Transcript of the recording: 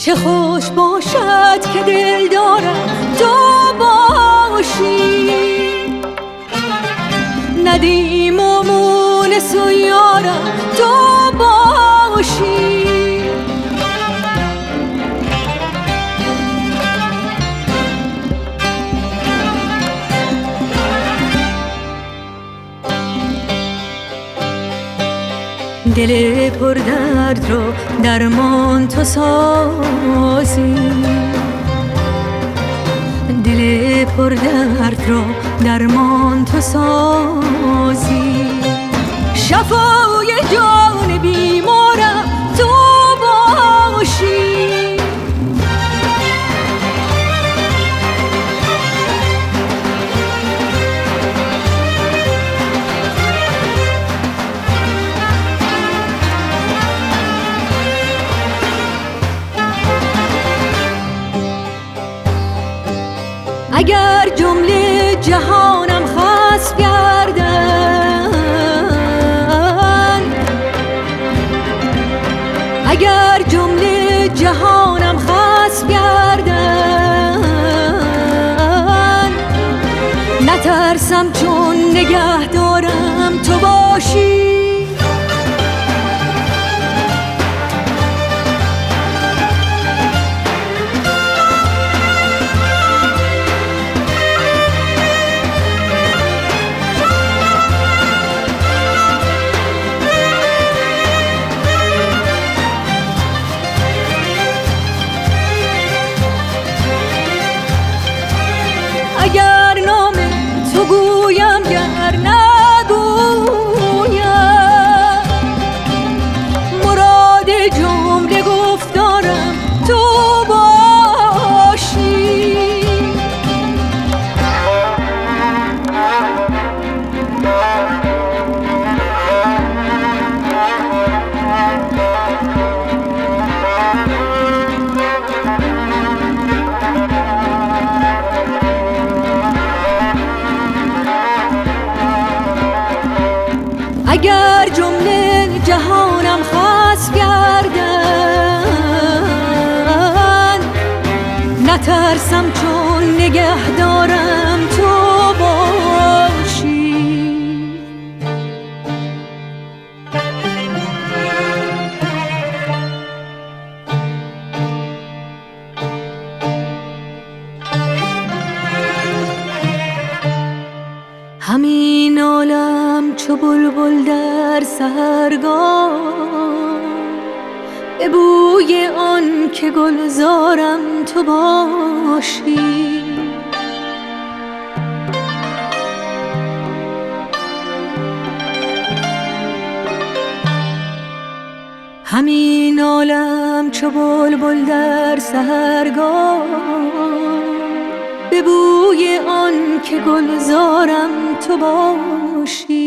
چه خوش باشد که دل دارم تو باشی، ندیم و مونس و یارم تو باشی. دل پر درد رو درمان تو سازی، دل پر درد رو درمان تو سازی، شفای جان بیمارم تو باشی. اگر جمله جهانم خسب گردن، اگر جمله جهانم خسب گردن، نترسم چون نگه دارم تو باشی. اگر نام تو گویم گر نگویم، مراد جمله گفتارم تو باشی. اگر جمله جهانم خسب گردن، نترسم چون نگه دارم تو باشی. همین عالم چو بلبل در سحرگاه، به بوی آن که گلزارم تو باشی. همین عالم چو بلبل در سحرگاه، به بوی آن که گلزارم تو باشی.